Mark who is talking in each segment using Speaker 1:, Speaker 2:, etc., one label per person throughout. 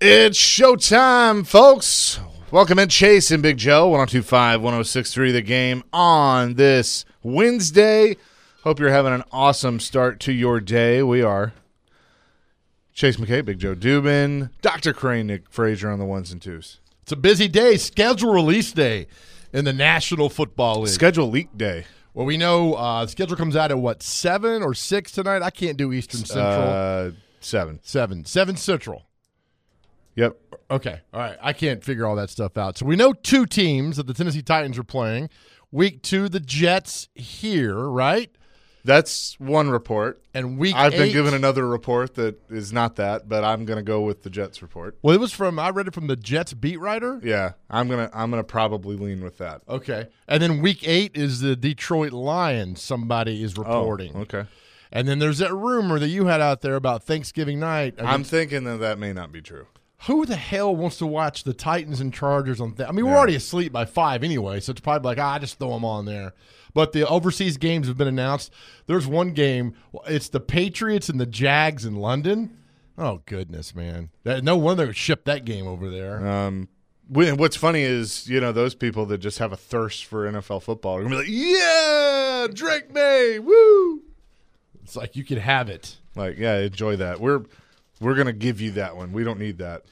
Speaker 1: It's showtime, folks. Welcome in Chase and Big Joe, 102.5, 106.3 The Game on this Wednesday. Hope you're having an awesome start to your day. We are. Chase McKay, Big Joe Dubin, Dr. Crane, Nick Frazier on the ones and twos.
Speaker 2: It's a busy day, schedule release day in the National Football League.
Speaker 1: Schedule leak day.
Speaker 2: Well, we know the schedule comes out at, 7 or 6 tonight? I can't do Eastern Central.
Speaker 1: 7.
Speaker 2: 7 Central.
Speaker 1: Yep.
Speaker 2: Okay. All right. I can't figure all that stuff out. So we know 2 teams that the Tennessee Titans are playing. Week 2, the Jets here, right?
Speaker 1: That's one report.
Speaker 2: And week
Speaker 1: I've
Speaker 2: 8,
Speaker 1: been given another report that is not that, but I'm going to go with the Jets report.
Speaker 2: Well, I read it from the Jets beat writer.
Speaker 1: Yeah, I'm gonna probably lean with that.
Speaker 2: Okay. And then week 8 is the Detroit Lions, somebody is reporting.
Speaker 1: Oh, okay.
Speaker 2: And then there's that rumor that you had out there about Thanksgiving night.
Speaker 1: I'm thinking that may not be true.
Speaker 2: Who the hell wants to watch the Titans and Chargers on that? I mean, we're already asleep by 5 anyway, so it's probably like, I just throw them on there. But the overseas games have been announced. There's one game. It's the Patriots and the Jags in London. Oh, goodness, man. No wonder they shipped that game over there.
Speaker 1: What's funny is, those people that just have a thirst for NFL football are going to be like, yeah, Drake May, woo.
Speaker 2: It's like you can have it.
Speaker 1: Like, yeah, enjoy that. We're going to give you that one. We don't need that.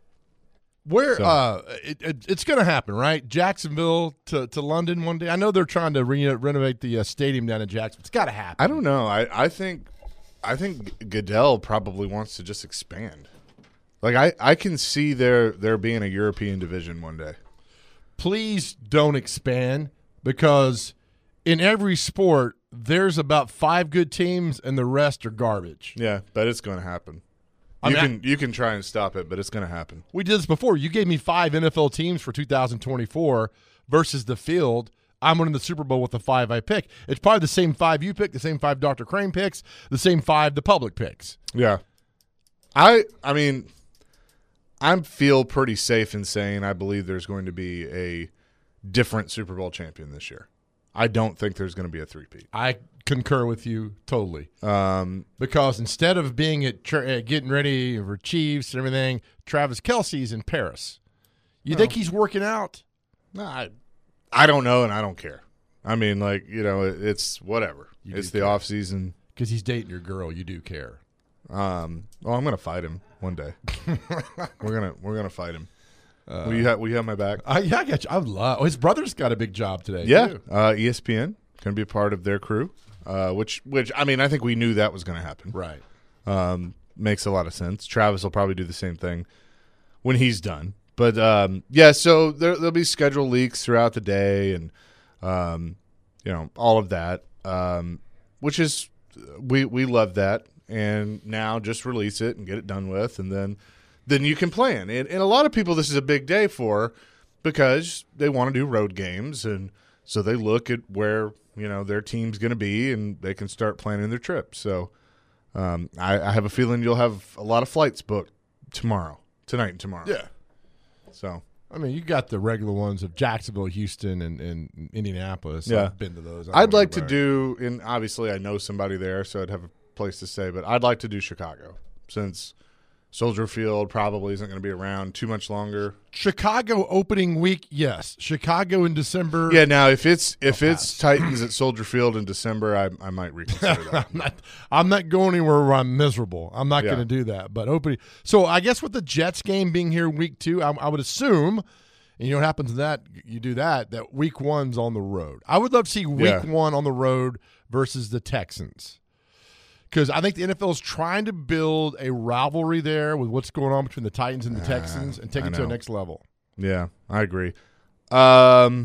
Speaker 2: It's going to happen, right? Jacksonville to London one day. I know they're trying to renovate the stadium down in Jacksonville. It's got to happen.
Speaker 1: I don't know. I think Goodell probably wants to just expand. Like I can see there being a European division one day.
Speaker 2: Please don't expand, because in every sport there's about 5 good teams and the rest are garbage.
Speaker 1: Yeah, but it's going to happen. You can try and stop it, but it's going to happen.
Speaker 2: We did this before. You gave me 5 NFL teams for 2024 versus the field. I'm winning the Super Bowl with the 5 I pick. It's probably the same 5 you pick, the same 5 Dr. Crane picks, the same 5 the public picks.
Speaker 1: Yeah. I mean, I feel pretty safe in saying I believe there's going to be a different Super Bowl champion this year. I don't think there's going to be a three-peat.
Speaker 2: I concur with you totally. Because instead of being at getting ready for Chiefs and everything, Travis Kelce's in Paris. You think he's working out?
Speaker 1: No, I don't know, and I don't care. I mean, it's whatever. It's the off season.
Speaker 2: Because he's dating your girl, you do care.
Speaker 1: I'm gonna fight him one day. we're gonna fight him. Will you have my back?
Speaker 2: Yeah, I got you. His brother's got a big job today.
Speaker 1: Yeah,
Speaker 2: too.
Speaker 1: ESPN going to be a part of their crew. Which I mean, I think we knew that was going to happen.
Speaker 2: Right.
Speaker 1: Makes a lot of sense. Travis will probably do the same thing when he's done. But yeah, so there'll be schedule leaks throughout the day, and all of that, which is we love that. And now just release it and get it done with, and then you can plan. And a lot of people, this is a big day for, because they want to do road games, and so they look at where their team's going to be, and they can start planning their trip. So I have a feeling you'll have a lot of flights booked tonight and tomorrow.
Speaker 2: Yeah.
Speaker 1: So
Speaker 2: I mean, you got the regular ones of Jacksonville, Houston, and Indianapolis.
Speaker 1: Yeah.
Speaker 2: I've been to those.
Speaker 1: I'd like to do, and obviously I know somebody there, so I'd have a place to stay, but I'd like to do Chicago, since Soldier Field probably isn't going to be around too much longer.
Speaker 2: Chicago opening week, yes. Chicago in December.
Speaker 1: Yeah, now if it's Titans at Soldier Field in December, I might reconsider that.
Speaker 2: I'm not going anywhere where I'm miserable. I'm not going to do that. But opening, so I guess with the Jets game being here week 2, I would assume, and what happens to that? You do that week 1's on the road. I would love to see week 1 on the road versus the Texans. Because I think the NFL is trying to build a rivalry there with what's going on between the Titans and the Texans and take it to the next level.
Speaker 1: Yeah, I agree. Well,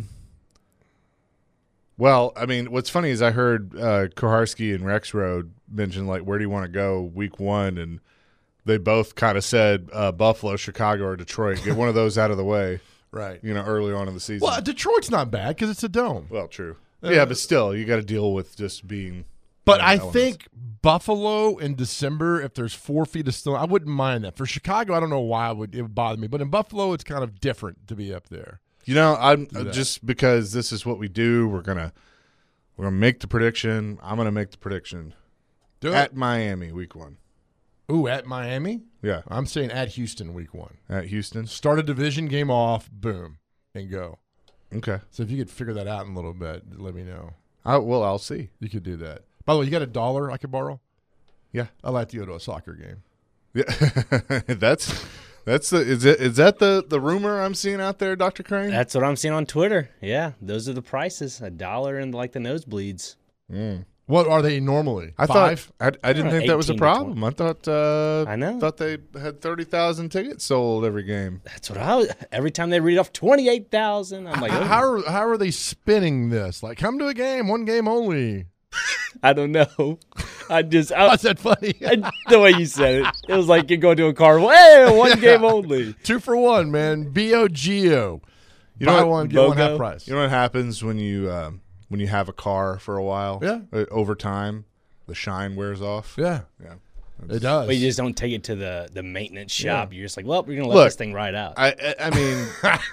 Speaker 1: I mean, what's funny is I heard Koharski and Rexroad mention, where do you want to go week 1? And they both kind of said Buffalo, Chicago, or Detroit. Get one of those out of the way.
Speaker 2: Right.
Speaker 1: Early on in the season.
Speaker 2: Well, Detroit's not bad because it's a dome.
Speaker 1: Well, true. Yeah, but still, you got to deal with just being –
Speaker 2: but I think Buffalo in December, if there's 4 feet of snow, I wouldn't mind that. For Chicago, I don't know why it would bother me. But in Buffalo, it's kind of different to be up there.
Speaker 1: I'm just because this is what we do. We're gonna make the prediction. I'm gonna make the prediction at Miami week 1.
Speaker 2: Ooh, at Miami?
Speaker 1: Yeah,
Speaker 2: I'm saying at Houston week 1.
Speaker 1: at Houston.
Speaker 2: Start a division game off, boom, and go.
Speaker 1: Okay.
Speaker 2: So if you could figure that out in a little bit, let me know.
Speaker 1: I'll see.
Speaker 2: You could do that. By the way, you got $1 I could borrow?
Speaker 1: Yeah.
Speaker 2: I'd like to go to a soccer game.
Speaker 1: Yeah, that's is that the rumor I'm seeing out there, Dr. Crane?
Speaker 3: That's what I'm seeing on Twitter. Yeah, those are the prices. $1 and like the nosebleeds.
Speaker 2: What are they normally?
Speaker 1: I
Speaker 2: 5?
Speaker 1: thought I didn't think that was a
Speaker 3: 18 to
Speaker 1: problem. I thought
Speaker 3: I know.
Speaker 1: thought they had 30,000 tickets sold every game.
Speaker 3: That's what I was. Every time they read off 28,000, I'm like, oh.
Speaker 2: How are they spinning this? Like, come to a game, one game only.
Speaker 3: I don't know.
Speaker 2: Is that funny?
Speaker 3: The way you said it, it was like you're going to a carnival. Hey, one game only.
Speaker 2: 2 for 1, man. BOGO.
Speaker 1: You know
Speaker 2: Buy
Speaker 1: what-
Speaker 2: one, get one
Speaker 3: BOGO?
Speaker 2: half price.
Speaker 1: You know what happens when you have a car for a while?
Speaker 2: Yeah.
Speaker 1: Over time, the shine wears off.
Speaker 2: Yeah,
Speaker 1: Yeah.
Speaker 2: it does.
Speaker 3: But you just don't take it to the maintenance shop. You're just like, well, we're gonna let
Speaker 1: Look,
Speaker 3: this thing ride out.
Speaker 1: I mean,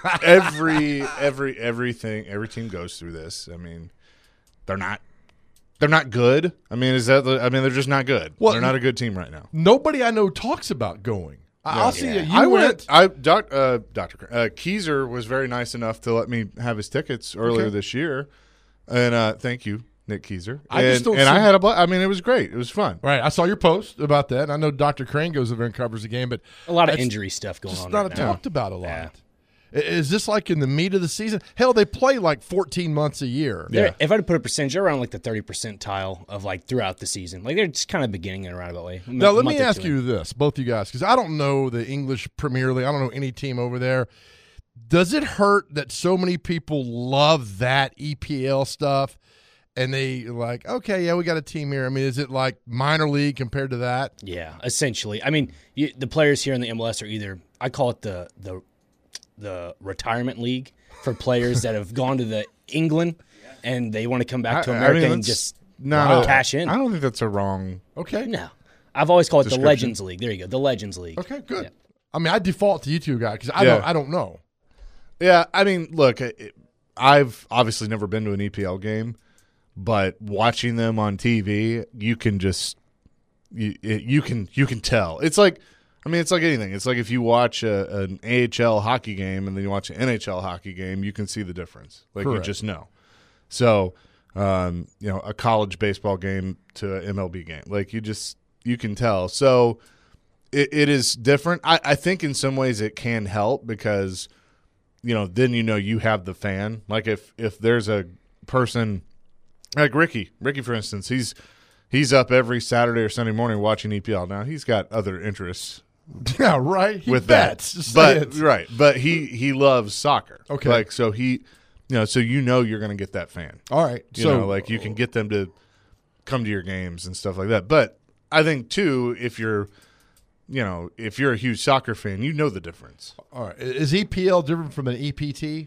Speaker 1: every team goes through this. I mean, they're not good. I mean, they're just not good.
Speaker 2: Well,
Speaker 1: they're not a good team right now.
Speaker 2: Nobody I know talks about going. I'll see it.
Speaker 1: I
Speaker 2: You went.
Speaker 1: Dr. Keyser was very nice enough to let me have his tickets earlier this year, and thank you, Nick Keyser.
Speaker 2: I just don't see-
Speaker 1: I had I mean, it was great. It was fun.
Speaker 2: Right, I saw your post about that. I know Dr. Crane goes over and covers the game, but
Speaker 3: a lot of
Speaker 2: that's
Speaker 3: injury stuff going
Speaker 2: just
Speaker 3: on
Speaker 2: not
Speaker 3: right now.
Speaker 2: talked about a lot.
Speaker 3: Yeah.
Speaker 2: Is this like in the meat of the season? Hell, they play like 14 months a year.
Speaker 3: If I had to put a percentage, they're around like the 30 percentile of like throughout the season. Like they're just kind of beginning in a roundabout way.
Speaker 2: Now, let me
Speaker 3: Month or
Speaker 2: ask
Speaker 3: two
Speaker 2: you this, both you guys, because I don't know the English Premier League. I don't know any team over there. Does it hurt that so many people love that EPL stuff and they like, okay, yeah, we got a team here? I mean, is it like minor league compared to that?
Speaker 3: Yeah, essentially. I mean, the players here in the MLS are either, I call it the retirement league for players that have gone to the England and they want to come back to America and just cash in.
Speaker 1: I don't think that's a wrong.
Speaker 2: Okay.
Speaker 3: No. I've always called it the
Speaker 1: Description.
Speaker 3: Legends League. There you go, the Legends League.
Speaker 2: Okay, good.
Speaker 3: Yeah.
Speaker 2: I mean, I default to you two guys because
Speaker 1: Yeah.
Speaker 2: I don't know.
Speaker 1: Yeah, I mean, look, I've obviously never been to an EPL game, but watching them on TV, you can just you can tell. It's like, I mean, it's like anything. It's like if you watch an AHL hockey game and then you watch an NHL hockey game, you can see the difference. Like
Speaker 2: Correct.
Speaker 1: you just know. So, a college baseball game to an MLB game, like you can tell. So it is different. I think in some ways it can help because, then you have the fan. Like if there's a person like Ricky for instance, he's up every Saturday or Sunday morning watching EPL. Now he's got other interests.
Speaker 2: Yeah, right. He
Speaker 1: With
Speaker 2: bets.
Speaker 1: that,
Speaker 2: Just say it.
Speaker 1: right, but he loves soccer.
Speaker 2: Okay.
Speaker 1: like so so you're going to get that fan.
Speaker 2: All right.
Speaker 1: You can get them to come to your games and stuff like that. But I think too, if you're a huge soccer fan, you know the difference.
Speaker 2: all right. Is EPL different from an EPT?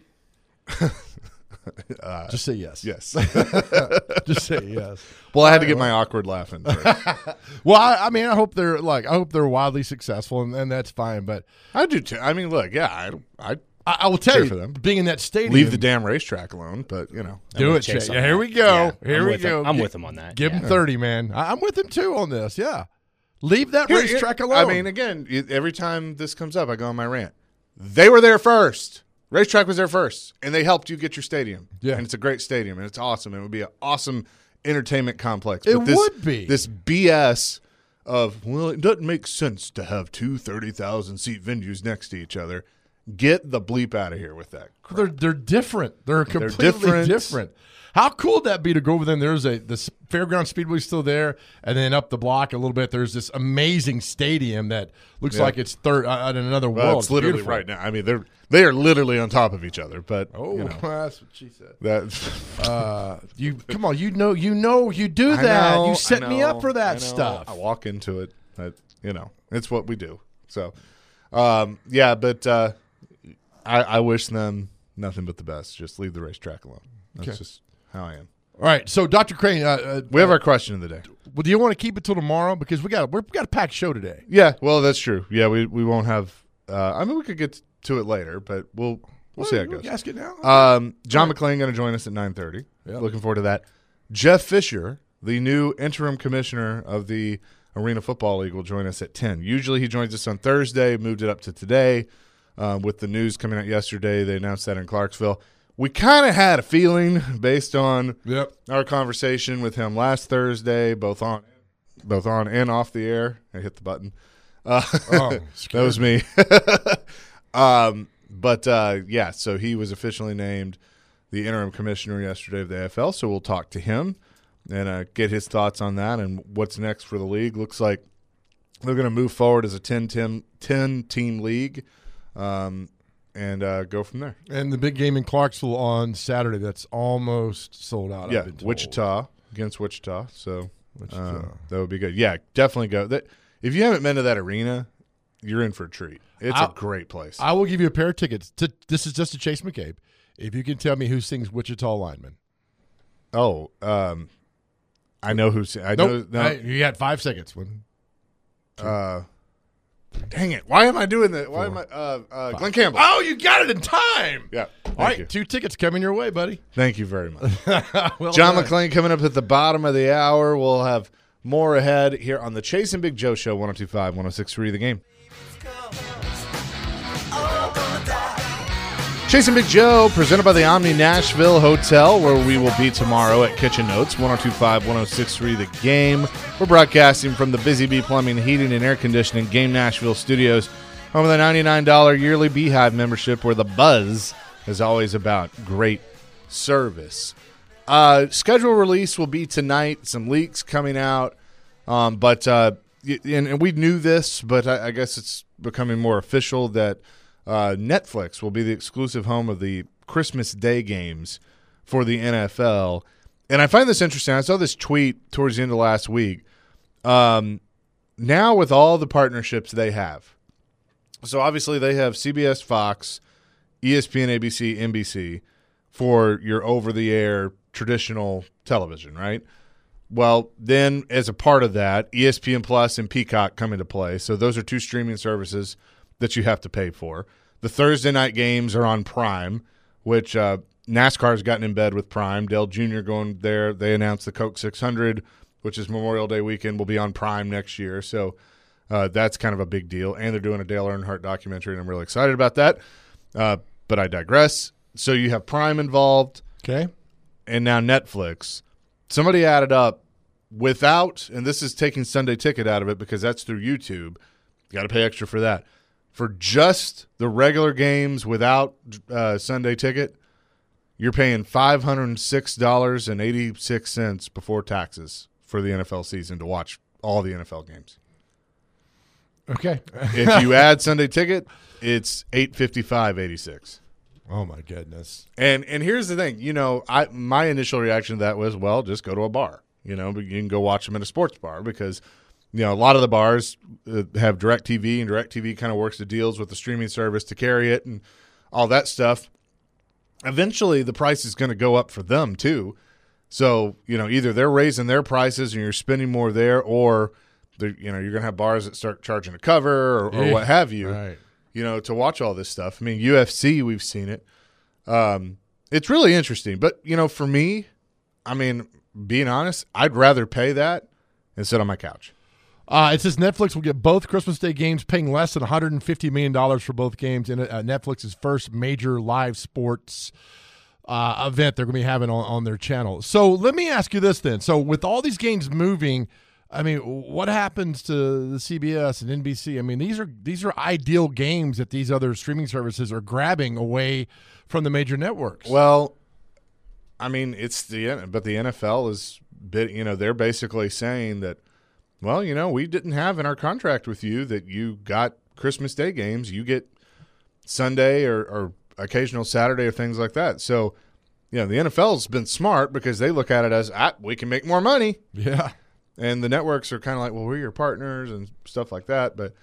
Speaker 2: Just say yes.
Speaker 1: Yes.
Speaker 2: Just say yes.
Speaker 1: Well, I had to get my awkward laugh in first.
Speaker 2: Well, I mean, I hope they're wildly successful, and that's fine. But
Speaker 1: I do too. I mean, look, yeah,
Speaker 2: I will tell
Speaker 1: Cheer
Speaker 2: you,
Speaker 1: for them.
Speaker 2: being in that stadium,
Speaker 1: leave the damn racetrack alone. But
Speaker 2: do
Speaker 3: with
Speaker 2: it,
Speaker 3: Chase
Speaker 2: Chase.
Speaker 3: on
Speaker 2: Yeah,
Speaker 3: that.
Speaker 2: here we go.
Speaker 3: Yeah,
Speaker 2: Here
Speaker 3: I'm
Speaker 2: we
Speaker 3: with
Speaker 2: go.
Speaker 3: him. I'm with him on that.
Speaker 2: Give
Speaker 3: yeah.
Speaker 2: him 30, man. I'm with him too on this. Yeah, leave that
Speaker 1: Here-
Speaker 2: racetrack alone.
Speaker 1: I mean, again, every time this comes up, I go on my rant. They were there first. Racetrack was there first, and they helped you get your stadium.
Speaker 2: Yeah.
Speaker 1: And it's a great stadium, and it's awesome. It would be an awesome entertainment complex.
Speaker 2: It
Speaker 1: this,
Speaker 2: would be.
Speaker 1: This BS of, well, it doesn't make sense to have two 30,000-seat venues next to each other. Get the bleep out of here with that.
Speaker 2: they're different. They're completely different. How cool would that be to go over there? And there's this Fairground Speedway still there, and then up the block a little bit, there's this amazing stadium that looks like it's third in another
Speaker 1: Well,
Speaker 2: world.
Speaker 1: it's literally
Speaker 2: beautiful.
Speaker 1: right now. I mean, they are literally on top of each other. But
Speaker 2: Oh, that's what she said.
Speaker 1: that
Speaker 2: You come on, you do that. You set me up for that stuff.
Speaker 1: I walk into it. It's what we do. So, but I wish them nothing but the best. Just leave the racetrack alone. That's just how I am.
Speaker 2: All right, so Dr. Crane,
Speaker 1: We have our question of the day.
Speaker 2: well, do you want to keep it till tomorrow because we got a packed show today?
Speaker 1: Yeah, well, that's true. Yeah, we won't have. I mean, we could get to it later, but we'll see how it goes.
Speaker 2: Ask it now.
Speaker 1: John McClain going to join us at 9:30.
Speaker 2: Yep.
Speaker 1: Looking forward to that. Jeff Fisher, the new interim commissioner of the Arena Football League will join us at 10. Usually he joins us on Thursday, moved it up to today. With the news coming out yesterday, they announced that in Clarksville. We kind of had a feeling based on our conversation with him last Thursday, both on and off the air. I hit the button. That was me. So he was officially named the interim commissioner yesterday of the AFL, so we'll talk to him and get his thoughts on that and what's next for the league. Looks like they're going to move forward as a 10-team league and go from there.
Speaker 2: And the big game in Clarksville on Saturday, that's almost sold out.
Speaker 1: Yeah, Wichita against Wichita. So that would be good. Yeah, definitely go. If you haven't been to that arena, you're in for a treat. It's a great place.
Speaker 2: I will give you a pair of tickets. This is just to Chase McCabe. If you can tell me who sings Wichita Lineman.
Speaker 1: Oh, I know who.
Speaker 2: You had 5 seconds.
Speaker 1: Dang it! Why am I doing that? Why am I? Glenn Campbell.
Speaker 2: Oh, you got it in time.
Speaker 1: Yeah.
Speaker 2: All right, 2 tickets coming your way, buddy.
Speaker 1: Thank you very much. John McClain coming up at the bottom of the hour. We'll have more ahead here on the Chase and Big Joe Show, 102.5, 106.3 The Game. Chase and Big Joe, presented by the Omni Nashville Hotel, where we will be tomorrow at Kitchen Notes, 102.5, 106.3 The Game. We're broadcasting from the Busy Bee Plumbing, Heating, and Air Conditioning Game Nashville Studios, home of the $99 yearly Beehive membership, where the buzz is always about great service. Schedule release will be tonight. Some leaks coming out, and we knew this, but I guess it's becoming more official that Netflix will be the exclusive home of the Christmas Day games for the NFL. And I find this interesting. I saw this tweet towards the end of last week. Now with all the partnerships they have, so obviously they have CBS, Fox, ESPN, ABC, NBC for your over-the-air traditional television, right? Well, then as a part of that, ESPN Plus and Peacock come into play. So those are 2 streaming services that you have to pay for. The Thursday night games are on Prime, which NASCAR's gotten in bed with Prime. Dale Jr. going there. They announced the Coke 600, which is Memorial Day weekend, will be on Prime next year. So that's kind of a big deal. And they're doing a Dale Earnhardt documentary, and I'm really excited about that. But I digress. So you have Prime involved.
Speaker 2: Okay.
Speaker 1: And now Netflix. Somebody added up without, and this is taking Sunday Ticket out of it because that's through YouTube. You got to pay extra for that. For just the regular games without Sunday Ticket, you're paying $506.86 before taxes for the NFL season to watch all the NFL games.
Speaker 2: Okay.
Speaker 1: If you add Sunday Ticket, it's $855.86.
Speaker 2: Oh my goodness.
Speaker 1: And here's the thing, my initial reaction to that was, well, just go to a bar. But you can go watch them at a sports bar because a lot of the bars have DirecTV, and DirecTV kind of works the deals with the streaming service to carry it and all that stuff. Eventually, the price is going to go up for them too. So, either they're raising their prices and you're spending more there, or you're going to have bars that start charging a cover or what have you,
Speaker 2: right.
Speaker 1: To watch all this stuff. I mean, UFC, we've seen it. It's really interesting. But, for me, being honest, I'd rather pay that and sit on my couch.
Speaker 2: It says Netflix will get both Christmas Day games, paying less than $150 million for both games in Netflix's first major live sports event they're going to be having on their channel. So let me ask you this then. So with all these games moving, what happens to the CBS and NBC? These are ideal games that these other streaming services are grabbing away from the major networks.
Speaker 1: Well, but the NFL is they're basically saying that, well, we didn't have in our contract with you that you got Christmas Day games. You get Sunday or occasional Saturday or things like that. So, the NFL's been smart because they look at it as, we can make more money.
Speaker 2: Yeah.
Speaker 1: And the networks are kind of like, well, we're your partners and stuff like that. But,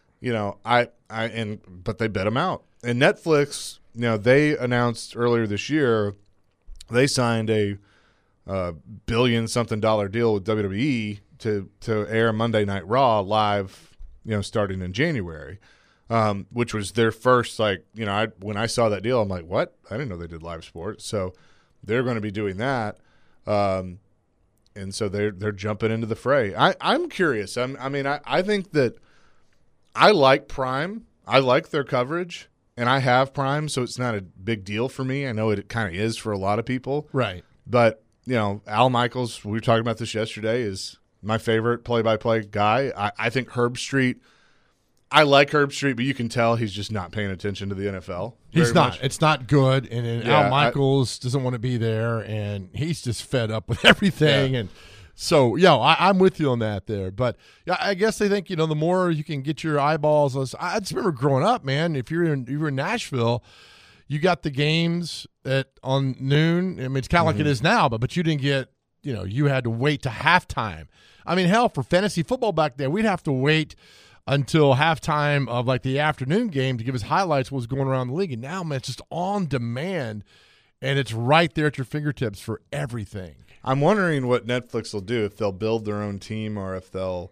Speaker 1: but they bet them out. And Netflix, they announced earlier this year they signed a billion-something dollar deal with WWE to air Monday Night Raw live, starting in January, which was their first, when I saw that deal, I'm like, what? I didn't know they did live sports. So they're going to be doing that. and so they're jumping into the fray. I'm curious. I think that I like Prime. I like their coverage, and I have Prime, so it's not a big deal for me. I know it kind of is for a lot of people.
Speaker 2: Right.
Speaker 1: But, Al Michaels, we were talking about this yesterday, is my favorite play-by-play guy. I think Herb Street – I like Herb Street, but you can tell he's just not paying attention to the NFL.
Speaker 2: He's not. Much. It's not good, and Al Michaels doesn't want to be there, and he's just fed up with everything. Yeah. And so, I'm with you on that there. But I guess they think the more you can get your eyeballs. I just remember growing up, man. If you were in Nashville, you got the games on noon. I mean, it's kind of like it is now, but you didn't get. You had to wait to halftime. I mean, hell, for fantasy football back then, we'd have to wait until halftime of like the afternoon game to give us highlights of what was going around the league. And now, man, it's just on demand, and it's right there at your fingertips for everything.
Speaker 1: I'm wondering what Netflix will do, if they'll build their own team or if they'll,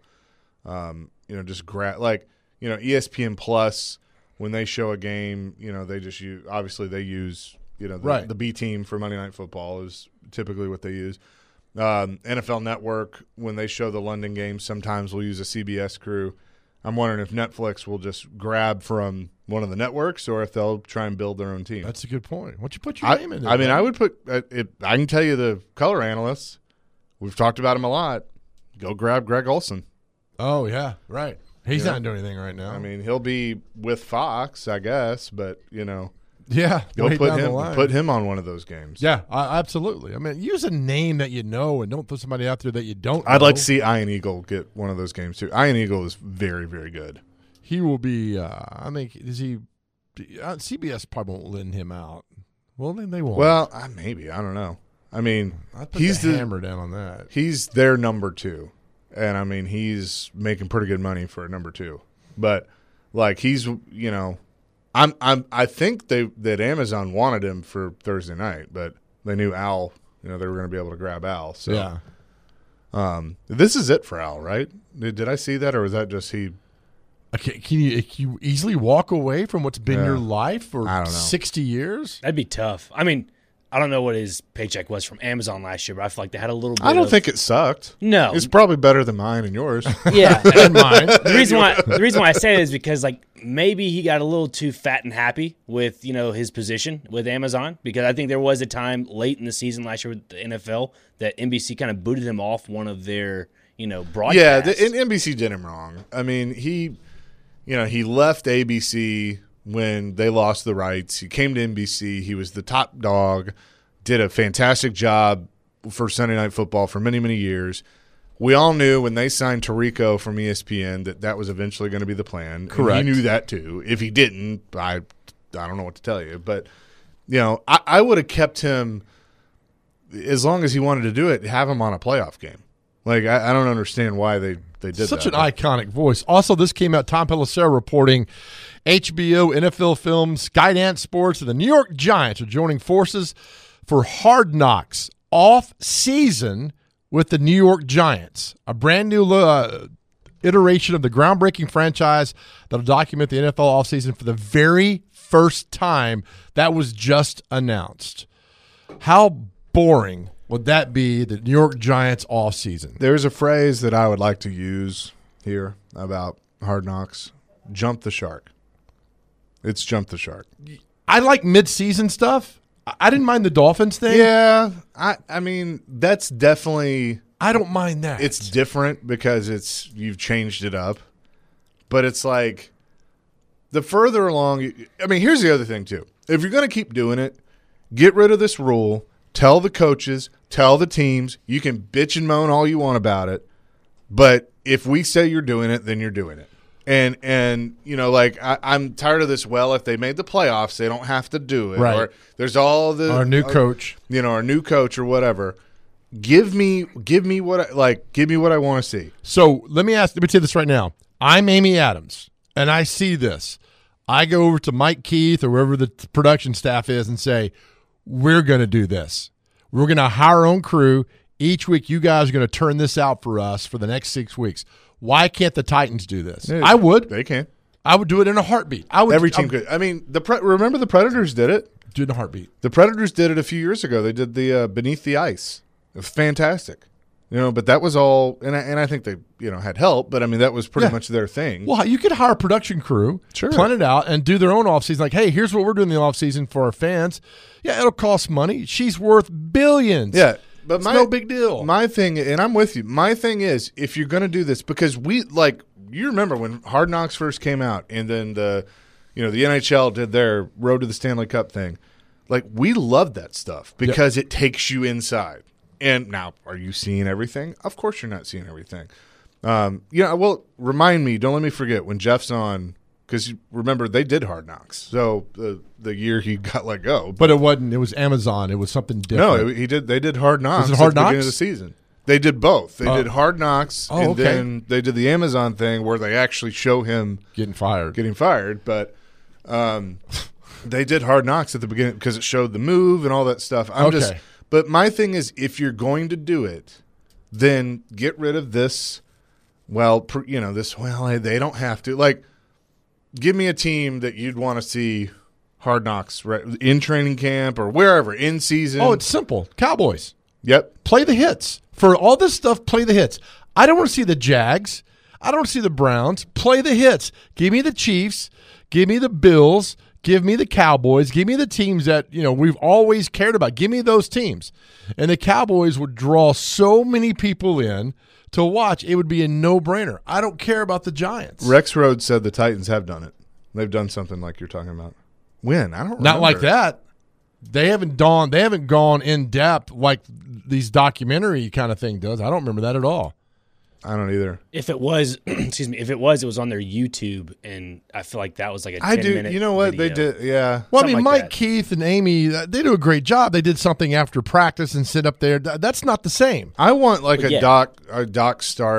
Speaker 1: just grab ESPN Plus. When they show a game, they just use. Obviously, they use the B team for Monday Night Football is typically what they use. NFL Network, when they show the London games, sometimes we'll use a CBS crew. I'm wondering if Netflix will just grab from one of the networks or if they'll try and build their own team.
Speaker 2: That's a good point. Why don't you put your name in there?
Speaker 1: I mean, I would put I can tell you the color analysts. We've talked about him a lot. Go grab Greg Olsen.
Speaker 2: Oh, yeah, right. He's not doing anything right now.
Speaker 1: I mean, he'll be with Fox, I guess, but,
Speaker 2: Yeah,
Speaker 1: go put him on one of those games.
Speaker 2: Yeah, absolutely. I mean, use a name that and don't put somebody out there that you don't know.
Speaker 1: I'd like to see Ian Eagle get one of those games too. Ian Eagle is very, very good.
Speaker 2: He will be. Is he? CBS probably won't lend him out. Well, then they won't.
Speaker 1: Well, maybe. I don't know. I mean,
Speaker 2: he's the hammer down on that.
Speaker 1: He's their number 2, and I mean, he's making pretty good money for a number 2. But like he's I think that Amazon wanted him for Thursday night, but they knew Al. They were going to be able to grab Al. So,
Speaker 2: yeah.
Speaker 1: This is it for Al, right? Did I see that, or was that just he?
Speaker 2: Okay, can you easily walk away from what's been your life for 60 years?
Speaker 3: That'd be tough. I mean, I don't know what his paycheck was from Amazon last year, but I feel like they had a little bit.
Speaker 1: I don't think it sucked.
Speaker 3: No,
Speaker 1: it's probably better than mine and yours.
Speaker 3: Yeah,
Speaker 2: and mine.
Speaker 3: The reason why I say it is because maybe he got a little too fat and happy with his position with Amazon, because I think there was a time late in the season last year with the NFL that NBC kind of booted him off one of their broadcasts.
Speaker 1: Yeah, NBC did him wrong. I mean, he left ABC when they lost the rights. He came to NBC. He was the top dog, did a fantastic job for Sunday Night Football for many, many years. We all knew when they signed Tirico from ESPN that was eventually going to be the plan.
Speaker 2: Correct.
Speaker 1: And he knew that too. If he didn't, I don't know what to tell you. But, I would have kept him as long as he wanted to do it, have him on a playoff game. Like, I don't understand why they did that.
Speaker 2: Such an iconic voice. Also, this came out, Tom Pelissero reporting, HBO, NFL Films, Skydance Sports, and the New York Giants are joining forces for Hard Knocks off-season with the New York Giants, a brand new iteration of the groundbreaking franchise that will document the NFL offseason for the very first time. That was just announced. How boring would that be, the New York Giants offseason?
Speaker 1: There's a phrase that I would like to use here about Hard Knocks. Jump the shark. It's jump the shark.
Speaker 2: I like mid-season stuff. I didn't mind the Dolphins thing.
Speaker 1: Yeah, I mean, that's definitely...
Speaker 2: I don't mind that.
Speaker 1: It's different because you've changed it up. But it's like, the further along... I mean, here's the other thing, too. If you're going to keep doing it, get rid of this rule. Tell the coaches, tell the teams. You can bitch and moan all you want about it. But if we say you're doing it, then you're doing it. And I'm tired of this. Well, if they made the playoffs, they don't have to do it.
Speaker 2: Right.
Speaker 1: Or there's all the
Speaker 2: our new coach.
Speaker 1: Our new coach or whatever. Give me what I want to see.
Speaker 2: So let me say this right now. I'm Amy Adams, and I see this. I go over to Mike Keith or wherever the production staff is and say, we're going to do this. We're going to hire our own crew. Each week, you guys are going to turn this out for us for the next 6 weeks. Why can't the Titans do this?
Speaker 1: Yeah,
Speaker 2: I would.
Speaker 1: They can.
Speaker 2: I would do it in a heartbeat.
Speaker 1: Every team could. I mean, remember the Predators did it?
Speaker 2: Do it in a heartbeat.
Speaker 1: The Predators did it a few years ago. They did the Beneath the Ice. It was fantastic. But that was all, and I think they, had help, but I mean, that was pretty much their thing.
Speaker 2: Well, you could hire a production crew, plan it out, and do their own offseason. Like, hey, here's what we're doing in the offseason for our fans. Yeah, it'll cost money. She's worth billions.
Speaker 1: Yeah, but
Speaker 2: it's no big deal.
Speaker 1: My thing, and I'm with you, my thing is, if you're going to do this, because you remember when Hard Knocks first came out, and then the NHL did their Road to the Stanley Cup thing. Like, we loved that stuff because it takes you inside. And now, are you seeing everything? Of course you're not seeing everything. Well, remind me, don't let me forget, when Jeff's on, because remember, they did Hard Knocks. So the year he got let go.
Speaker 2: But it wasn't. It was Amazon. It was something different.
Speaker 1: No, they did Hard Knocks
Speaker 2: was it Hard
Speaker 1: at the
Speaker 2: Knocks?
Speaker 1: beginning of the season. They did both. They did Hard Knocks, and then they did the Amazon thing where they actually show him
Speaker 2: getting fired.
Speaker 1: But they did Hard Knocks at the beginning because it showed the move and all that stuff. But my thing is, if you're going to do it, then get rid of this. They don't have to. Like, give me a team that you'd want to see Hard Knocks in training camp or wherever, in season.
Speaker 2: Oh, it's simple. Cowboys.
Speaker 1: Yep.
Speaker 2: Play the hits. For all this stuff, play the hits. I don't want to see the Jags. I don't want to see the Browns. Play the hits. Give me the Chiefs. Give me the Bills. Give me the Cowboys. Give me the teams that, we've always cared about. Give me those teams. And the Cowboys would draw so many people in to watch. It would be a no-brainer. I don't care about the Giants.
Speaker 1: Rex Rhodes said the Titans have done it. They've done something like you're talking about. When? I don't remember.
Speaker 2: Not like that. They haven't gone in depth like these documentary kind of thing does. I don't remember that at all.
Speaker 1: I don't either.
Speaker 3: If it was, it was on their YouTube, and I feel like that was like a 10-minute
Speaker 1: You know what?
Speaker 3: video.
Speaker 1: They did, yeah.
Speaker 2: Well,
Speaker 3: Something like
Speaker 2: Mike
Speaker 3: that.
Speaker 2: Keith and Amy, they do a great job. They did something after practice and sit up there. That's not the same.
Speaker 1: I want like
Speaker 3: But
Speaker 1: a doc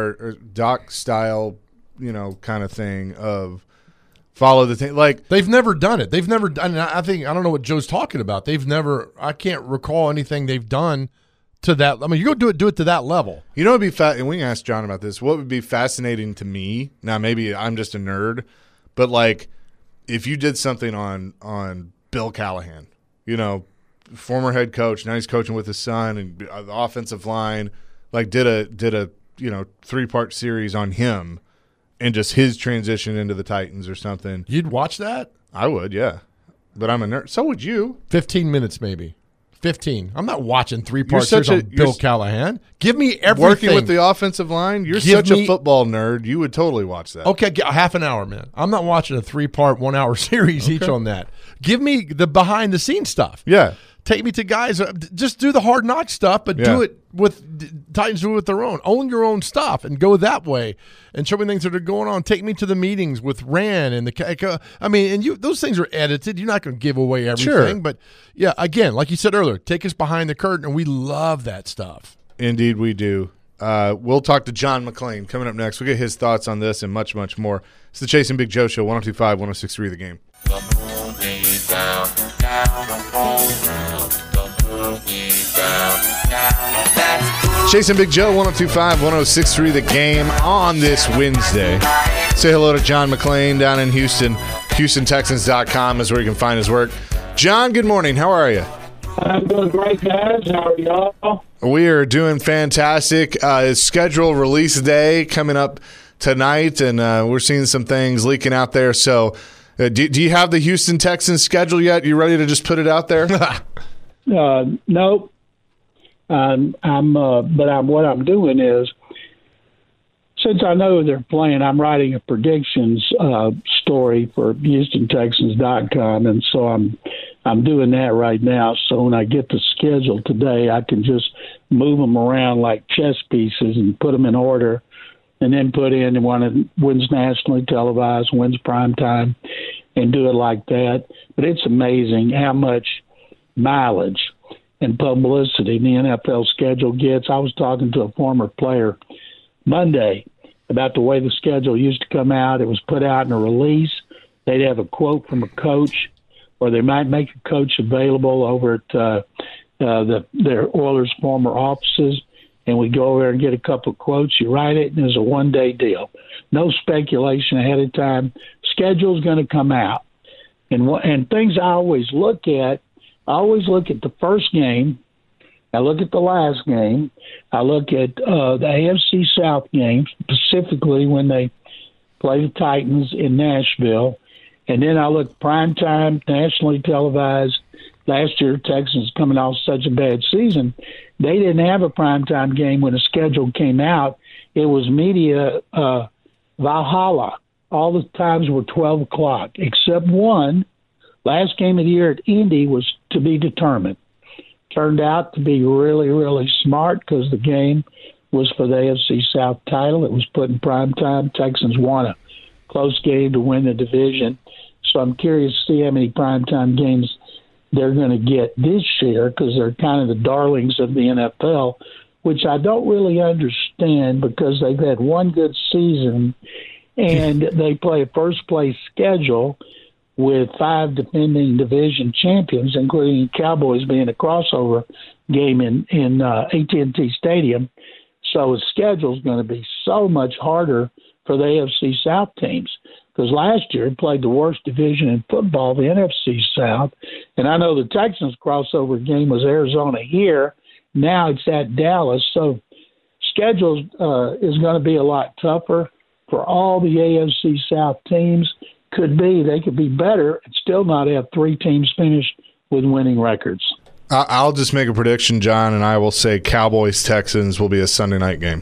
Speaker 1: style, kind of thing of follow the thing. Like,
Speaker 2: They've never done it. They've never done. I don't know what Joe's talking about. I can't recall anything they've done to that. I mean, you go do it to that level.
Speaker 1: it'd be and we can ask John about this. What would be fascinating to me? Now, maybe I'm just a nerd, but like, if you did something on Bill Callahan, former head coach, now he's coaching with his son, and the offensive line, like did a 3-part series on him and just his transition into the Titans or something.
Speaker 2: You'd watch that?
Speaker 1: I would, yeah. But I'm a nerd. So would you.
Speaker 2: 15 minutes maybe. 15. I'm not watching 3-part
Speaker 1: such
Speaker 2: series on Bill Callahan. Give me everything.
Speaker 1: Working with the offensive line, you're such a football nerd. You would totally watch that.
Speaker 2: Okay, half an hour, man. I'm not watching a 3-part, 1-hour series each on that. Give me the behind-the-scenes stuff.
Speaker 1: Yeah.
Speaker 2: Take me to guys. Just do the Hard Knock stuff, but do it with Titans. Do it with their own. Own your own stuff and go that way, and show me things that are going on. Take me to the meetings with Rand and those things are edited. You're not going to give away everything, but yeah, again, like you said earlier, take us behind the curtain, and we love that stuff.
Speaker 1: Indeed, we do. We'll talk to John McClain coming up next. We'll get his thoughts on this and much, much more. It's the Chasing Big Joe Show, 102.5, 106.3 The Game.
Speaker 4: The moon is down, down the whole round. The moon is down, down. That's
Speaker 1: Chasing Big Joe, 102.5, 106.3 The Game on this Wednesday. Say hello to John McClain down in Houston. HoustonTexans.com is where you can find his work. John, good morning. How are you?
Speaker 5: I'm doing great, guys. How are y'all?
Speaker 1: We are doing fantastic. Schedule release day coming up tonight, and we're seeing some things leaking out there. So do you have the Houston Texans schedule yet? You ready to just put it out there?
Speaker 5: Nope. What I'm doing is, since I know they're playing, I'm writing a predictions story for HoustonTexans.com, and so I'm doing that right now. So when I get the schedule today, I can just move them around like chess pieces and put them in order, and then put in one that wins nationally televised, wins prime time, and do it like that. But it's amazing how much mileage and publicity the NFL schedule gets. I was talking to a former player Monday about the way the schedule used to come out. It was put out in a release. They'd have a quote from a coach, or they might make a coach available over at their Oilers' former offices, and we go over there and get a couple of quotes. You write it, and it's a one-day deal. No speculation ahead of time. Schedule's going to come out. And things I always look at the first game I look at the last game. I look at the AFC South game, specifically when they play the Titans in Nashville. And then I look primetime, nationally televised. Last year, Texans coming off such a bad season. They didn't have a primetime game when the schedule came out. It was media Valhalla. All the times were 12 o'clock, except one. Last game of the year at Indy was to be determined. Turned out to be really, really smart because the game was for the AFC South title. It was put in prime time. Texans won a close game to win the division. So I'm curious to see how many primetime games they're going to get this year because they're kind of the darlings of the NFL, which I don't really understand because they've had one good season and they play a first-place schedule with 5 defending division champions, including Cowboys being a crossover game in AT&T Stadium. So the schedule's going to be so much harder for the AFC South teams because last year it played the worst division in football, the NFC South. And I know the Texans' crossover game was Arizona here. Now it's at Dallas. So schedule is going to be a lot tougher for all the AFC South teams. They could be better and still not have 3 teams finished with winning records.
Speaker 1: I'll just make a prediction, John, and I will say Cowboys-Texans will be a Sunday night game.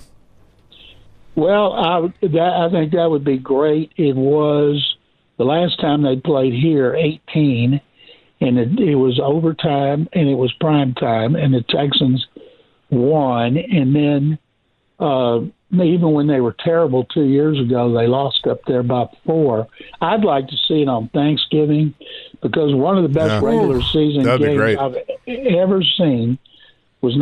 Speaker 5: Well, I think that would be great. It was the last time they played here, 18, and it was overtime, and it was prime time, and the Texans won. And then even when they were terrible 2 years ago, they lost up there by 4. I'd like to see it on Thanksgiving because one of the best regular season games I've ever seen was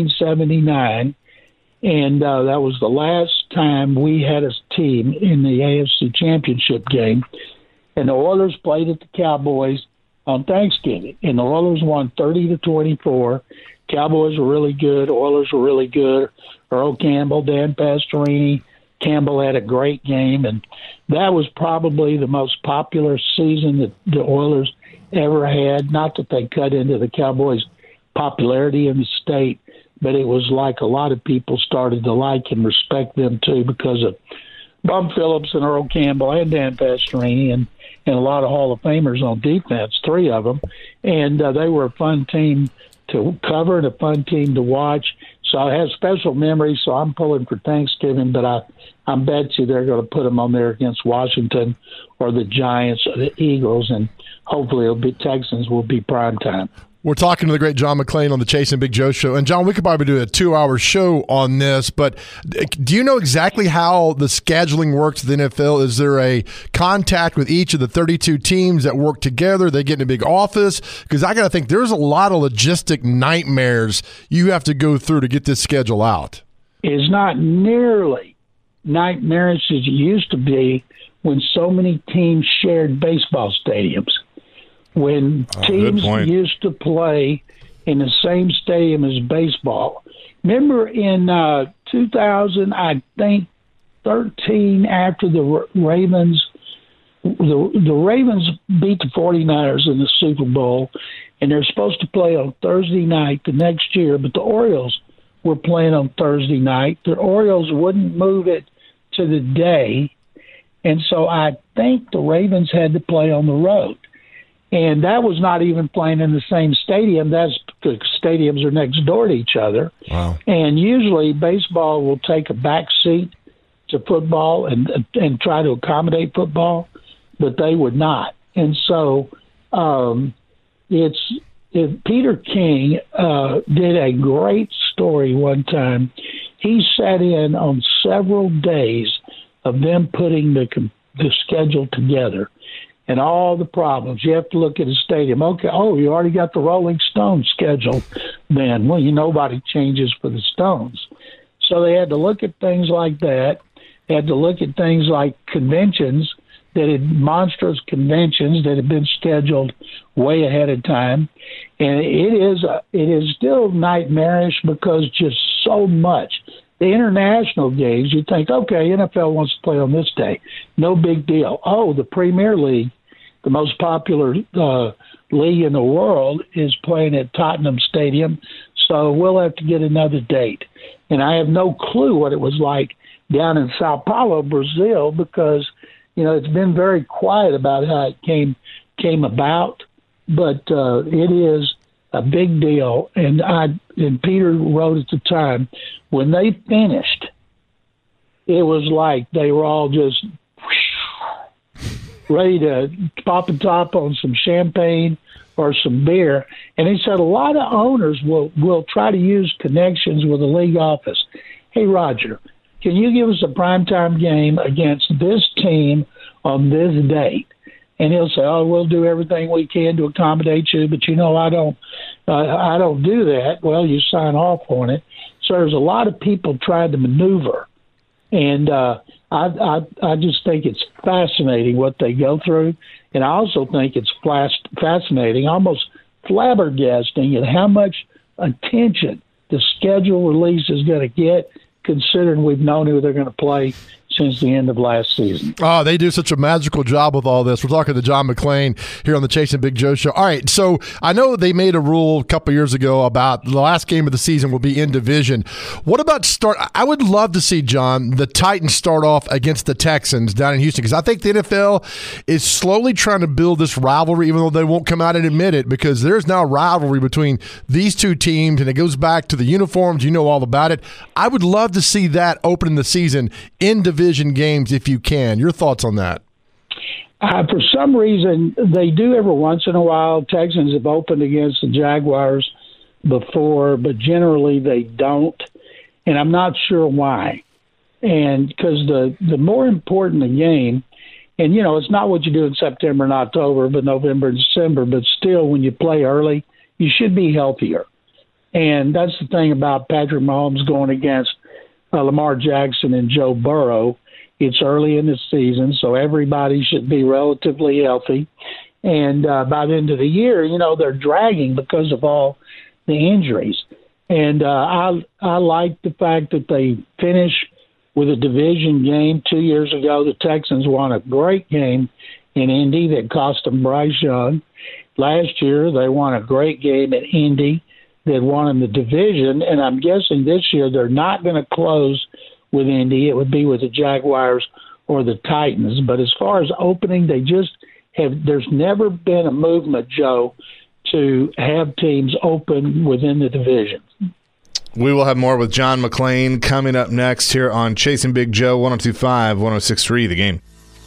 Speaker 5: 1979, and that was the last time we had a team in the AFC Championship game, and the Oilers played at the Cowboys on Thanksgiving, and the Oilers won 30-24. Cowboys were really good. Oilers were really good. Earl Campbell, Dan Pastorini. Campbell had a great game, and that was probably the most popular season that the Oilers ever had. Not that they cut into the Cowboys' popularity in the state, but it was like a lot of people started to like and respect them, too, because of Bum Phillips and Earl Campbell and Dan Pastorini and a lot of Hall of Famers on defense, 3 of them. And they were a fun team to cover and a fun team to watch. So I have special memories, so I'm pulling for Thanksgiving, but I bet you they're going to put them on there against Washington or the Giants or the Eagles, and hopefully Texans will be prime time.
Speaker 2: We're talking to the great John McClain on the Chase and Big Joe show. And, John, we could probably do a 2-hour show on this, but do you know exactly how the scheduling works at the NFL? Is there a contact with each of the 32 teams that work together? They get in a big office? Because I got to think there's a lot of logistic nightmares you have to go through to get this schedule out.
Speaker 5: It's not nearly nightmarish as it used to be when so many teams shared baseball stadiums. When teams used to play in the same stadium as baseball. Remember in 2000, I think 13, after the Ravens, the Ravens beat the 49ers in the Super Bowl, and they're supposed to play on Thursday night the next year, but the Orioles were playing on Thursday night. The Orioles wouldn't move it to the day, and so I think the Ravens had to play on the road. And that was not even playing in the same stadium. That's the stadiums are next door to each other.
Speaker 2: Wow.
Speaker 5: And usually baseball will take a back seat to football and try to accommodate football, but they would not. And so Peter King did a great story one time. He sat in on several days of them putting the schedule together. And all the problems. You have to look at a stadium. Okay, you already got the Rolling Stones schedule then. Well, nobody changes for the Stones. So they had to look at things like that. They had to look at things like conventions, monstrous conventions that had been scheduled way ahead of time. And it is still nightmarish because just so much. The international games, you think, okay, NFL wants to play on this day. No big deal. The Premier League, the most popular league in the world, is playing at Tottenham Stadium. So we'll have to get another date. And I have no clue what it was like down in Sao Paulo, Brazil, because, it's been very quiet about how it came about. But it is a big deal. And Peter wrote at the time, when they finished, it was like they were all just ready to pop a top on some champagne or some beer. And he said a lot of owners will try to use connections with the league office. Hey, Roger, can you give us a primetime game against this team on this date? And he'll say, "Oh, we'll do everything we can to accommodate you, but I don't do that." Well, you sign off on it. So there's a lot of people trying to maneuver, and I just think it's fascinating what they go through, and I also think it's fascinating, almost flabbergasting, at how much attention the schedule release is going to get, considering we've known who they're going to play since the end of last season.
Speaker 2: Oh, they do such a magical job with all this. We're talking to John McClain here on the Chasing Big Joe show. All right, so I know they made a rule a couple years ago about the last game of the season will be in division. What about start? I would love to see, John, the Titans start off against the Texans down in Houston, because I think the NFL is slowly trying to build this rivalry, even though they won't come out and admit it, because there's now a rivalry between these two teams, and it goes back to the uniforms. You know all about it. I would love to see that opening the season in division games if you can. Your thoughts on that?
Speaker 5: For some reason, they do every once in a while. Texans have opened against the Jaguars before, but generally they don't, and I'm not sure why. And because the more important the game, and it's not what you do in September and October, but November and December, but still, when you play early, you should be healthier. And that's the thing about Patrick Mahomes going against Lamar Jackson and Joe Burrow. It's early in the season, so everybody should be relatively healthy. And by the end of the year, they're dragging because of all the injuries. And I like the fact that they finish with a division game. 2 years ago, the Texans won a great game in Indy that cost them Bryce Young. Last year, they won a great game at Indy that won in the division, and I'm guessing this year they're not going to close with Indy. It would be with the Jaguars or the Titans. But as far as opening, there's never been a movement, Joe, to have teams open within the division.
Speaker 1: We will have more with John McClain coming up next here on Chasing Big Joe, 102.5, 106.3 The Game.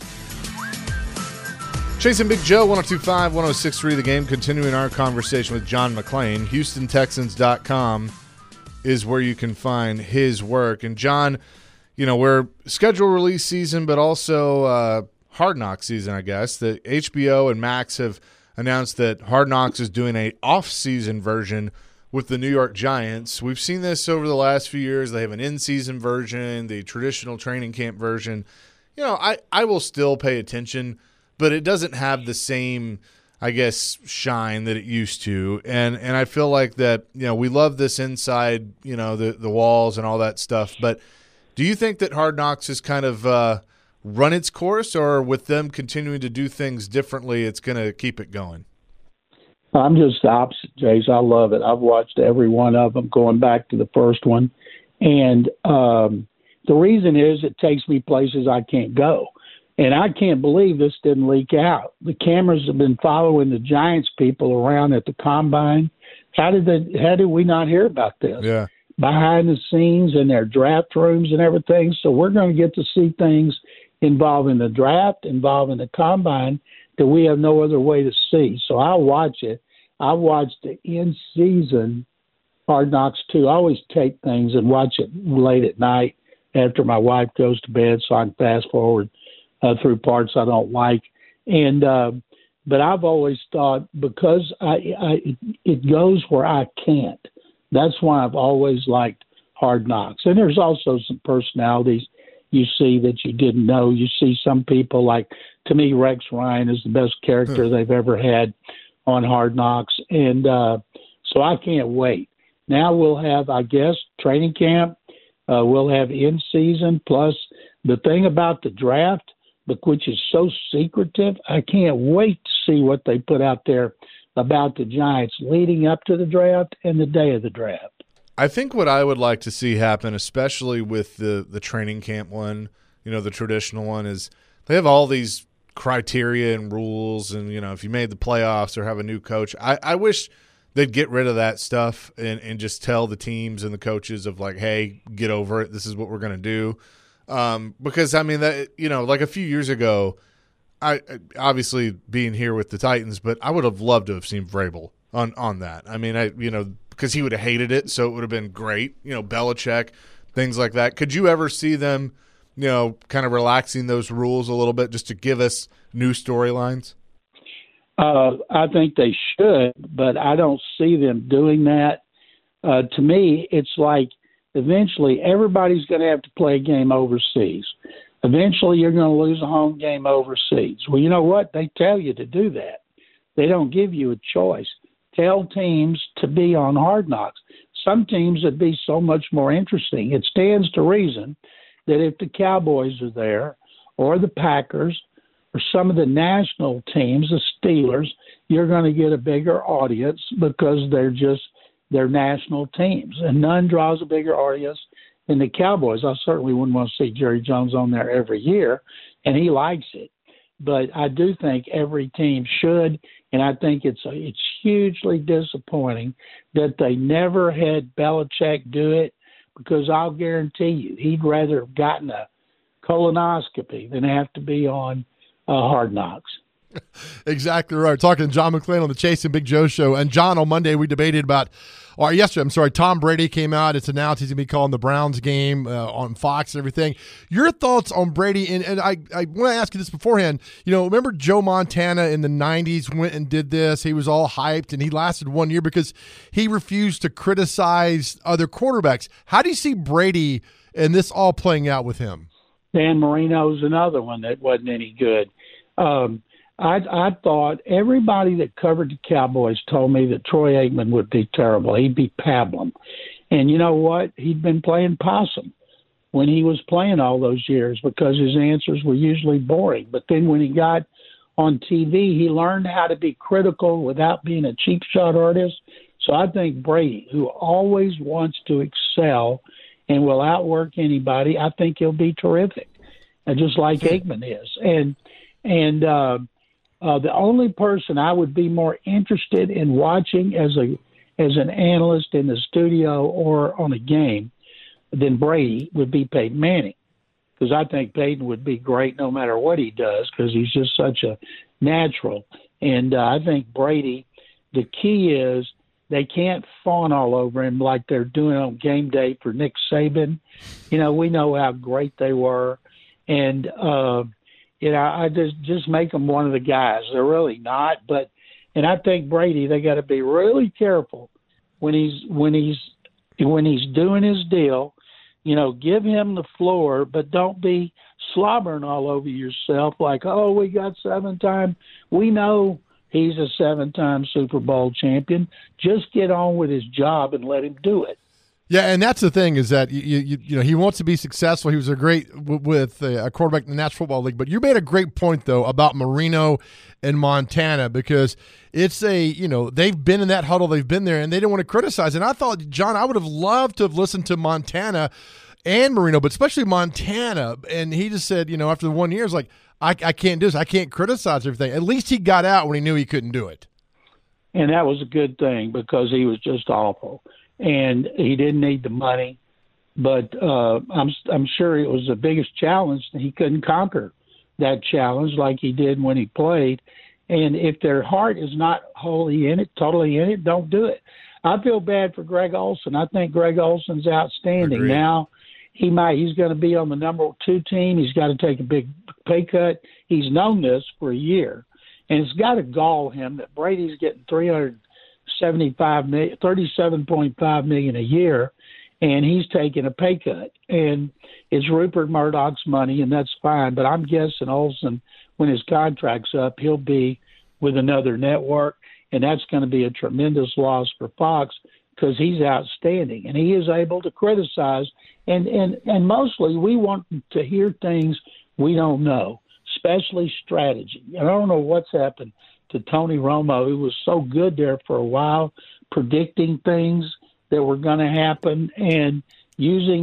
Speaker 1: Chasing Big Joe, 102.5, 106.3 The Game, continuing our conversation with John McClain. HoustonTexans.com is where you can find his work. And John, we're schedule release season, but also Hard Knocks season, I guess. The HBO and Max have announced that Hard Knocks is doing a off-season version with the New York Giants. We've seen this over the last few years. They have an in-season version, the traditional training camp version. I will still pay attention, but it doesn't have the same, I guess, shine that it used to. And I feel like that, we love this inside, the walls and all that stuff. But do you think that Hard Knocks has kind of run its course, or with them continuing to do things differently, it's going to keep it going?
Speaker 5: I'm just the opposite, Jace. I love it. I've watched every one of them going back to the first one. And the reason is it takes me places I can't go. And I can't believe this didn't leak out. The cameras have been following the Giants people around at the Combine. How did we not hear about this?
Speaker 1: Yeah.
Speaker 5: Behind the scenes in their draft rooms and everything. So we're going to get to see things involving the draft, involving the Combine, that we have no other way to see. So I'll watch it. I watched the in-season Hard Knocks too. I always tape things and watch it late at night after my wife goes to bed, so I can fast forward through parts I don't like. And but I've always thought, because it goes where I can't. That's why I've always liked Hard Knocks. And there's also some personalities you see that you didn't know. You see some people like, to me, Rex Ryan is the best character they've ever had on Hard Knocks. And so I can't wait. Now we'll have, I guess, training camp. We'll have in-season. Plus, the thing about the draft but which is so secretive. I can't wait to see what they put out there about the Giants leading up to the draft and the day of the draft.
Speaker 1: I think what I would like to see happen, especially with the training camp one, the traditional one, is they have all these criteria and rules, and if you made the playoffs or have a new coach, I wish they'd get rid of that stuff and just tell the teams and the coaches of like, hey, get over it. This is what we're going to do. Because that like a few years ago, I obviously being here with the Titans, but I would have loved to have seen Vrabel on that. Because he would have hated it, so it would have been great. Belichick, things like that. Could you ever see them, kind of relaxing those rules a little bit just to give us new storylines?
Speaker 5: I think they should, but I don't see them doing that. To me, it's like eventually everybody's going to have to play a game overseas. Eventually you're going to lose a home game overseas. Well, you know what? They tell you to do that. They don't give you a choice. Tell teams to be on Hard Knocks. Some teams would be so much more interesting. It stands to reason that if the Cowboys are there or the Packers or some of the national teams, the Steelers, you're going to get a bigger audience because they're national teams. And none draws a bigger audience than the Cowboys. I certainly wouldn't want to see Jerry Jones on there every year, and he likes it. But I do think every team should, and I think it's hugely disappointing that they never had Belichick do it, because I'll guarantee you he'd rather have gotten a colonoscopy than have to be on Hard Knocks.
Speaker 2: Exactly right. We're talking to John McClain on the Chase and Big Joe show. And John, on Monday we debated yesterday, Tom Brady came out. It's announced he's going to be calling the Browns game on Fox and everything. Your thoughts on Brady? And I want to ask you this beforehand. Remember Joe Montana in the 90s went and did this. He was all hyped, and he lasted 1 year because he refused to criticize other quarterbacks. How do you see Brady and this all playing out with him?
Speaker 5: Dan Marino's another one that wasn't any good. I thought everybody that covered the Cowboys told me that Troy Aikman would be terrible. He'd be pablum. And you know what? He'd been playing possum when he was playing all those years because his answers were usually boring. But then when he got on TV, he learned how to be critical without being a cheap shot artist. So I think Brady, who always wants to excel and will outwork anybody, I think he'll be terrific, just like Aikman is. And the only person I would be more interested in watching as an analyst in the studio or on a game than Brady would be Peyton Manning, because I think Peyton would be great no matter what he does because he's just such a natural. And I think Brady, the key is they can't fawn all over him like they're doing on game day for Nick Saban. We know how great they were. And, I just make them one of the guys. They're really not, and I think Brady, they got to be really careful when he's doing his deal. Give him the floor, but don't be slobbering all over yourself like, oh, we got 7-time. We know he's a 7-time Super Bowl champion. Just get on with his job and let him do it.
Speaker 2: Yeah, and that's the thing is that he wants to be successful. He was a great with a quarterback in the National Football League. But you made a great point though about Marino and Montana, because it's they've been in that huddle, they've been there, and they didn't want to criticize. And I thought, John, I would have loved to have listened to Montana and Marino, but especially Montana. And he just said, after the 1 year, it's like I can't do this. I can't criticize everything. At least he got out when he knew he couldn't do it.
Speaker 5: And that was a good thing because he was just awful. And he didn't need the money, but I'm sure it was the biggest challenge. He couldn't conquer that challenge like he did when he played. And if their heart is not totally in it, don't do it. I feel bad for Greg Olsen. I think Greg Olsen's outstanding.
Speaker 1: Agreed.
Speaker 5: Now he's going to be on the number 2 team. He's got to take a big pay cut. He's known this for a year, and it's got to gall him that Brady's getting $37.5 million a year, and he's taking a pay cut. And it's Rupert Murdoch's money, and that's fine. But I'm guessing Olsen, when his contract's up, he'll be with another network, and that's going to be a tremendous loss for Fox because he's outstanding and he is able to criticize. And mostly we want to hear things we don't know, especially strategy. And I don't know what's happened to Tony Romo, who was so good there for a while, predicting things that were going to happen and using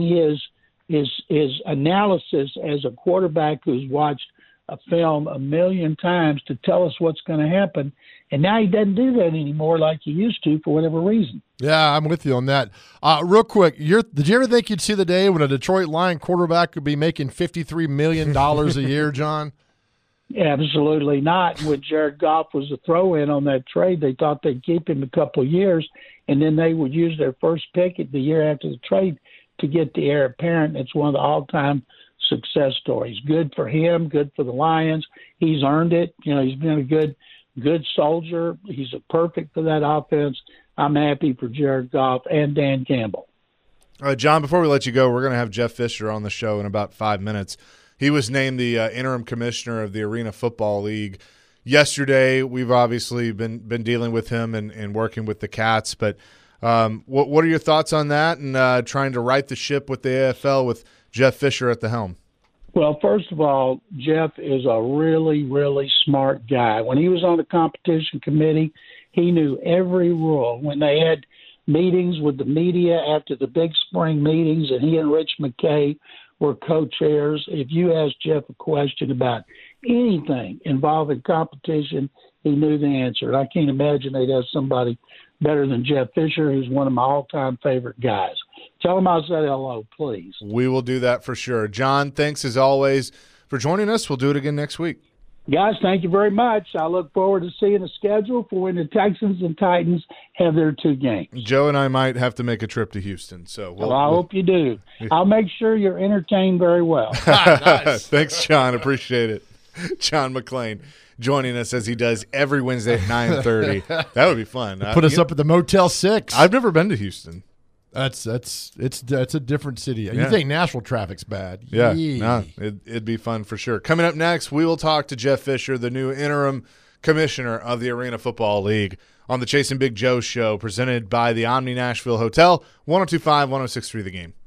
Speaker 5: his analysis as a quarterback who's watched a film a million times to tell us what's going to happen. And now he doesn't do that anymore like he used to for whatever reason.
Speaker 2: Yeah, I'm with you on that. Real quick, did you ever think you'd see the day when a Detroit Lion quarterback could be making $53 million a year, John?
Speaker 5: Absolutely not. When Jared Goff was a throw-in on that trade, they thought they'd keep him a couple of years, and then they would use their first pick at the year after the trade to get the heir apparent. It's one of the all-time success stories. Good for him, good for the Lions. He's earned it. He's been a good soldier. He's perfect for that offense. I'm happy for Jared Goff and Dan Campbell.
Speaker 1: John, before we let you go, we're going to have Jeff Fisher on the show in about 5 minutes. He was named the interim commissioner of the Arena Football League yesterday. We've obviously been dealing with him and working with the Cats, but what are your thoughts on that and trying to right the ship with the AFL with Jeff Fisher at the helm?
Speaker 5: Well, first of all, Jeff is a really, really smart guy. When he was on the competition committee, he knew every rule. When they had meetings with the media after the big spring meetings, and he and Rich McKay were co-chairs, if you asked Jeff a question about anything involving competition, he knew the answer. I can't imagine they'd have somebody better than Jeff Fisher, who's one of my all-time favorite guys. Tell him I said hello, please.
Speaker 1: We will do that for sure. John, thanks as always for joining us. We'll do it again next week.
Speaker 5: Guys, thank you very much. I look forward to seeing the schedule for when the Texans and Titans have their 2 games.
Speaker 1: Joe and I might have to make a trip to Houston. So
Speaker 5: I hope you do. I'll make sure you're entertained very well.
Speaker 2: Nice.
Speaker 1: Thanks, John. Appreciate it. John McClain joining us as he does every Wednesday at 9:30. That would be fun.
Speaker 2: Put us up at the Motel 6.
Speaker 1: I've never been to Houston.
Speaker 2: That's a different city. You think Nashville traffic's bad?
Speaker 1: Yeah, no, it'd be fun for sure. Coming up next, we will talk to Jeff Fisher, the new interim commissioner of the Arena Football League, on the Chasing Big Joe show, presented by the Omni Nashville Hotel, 102.5, 106.3 The Game.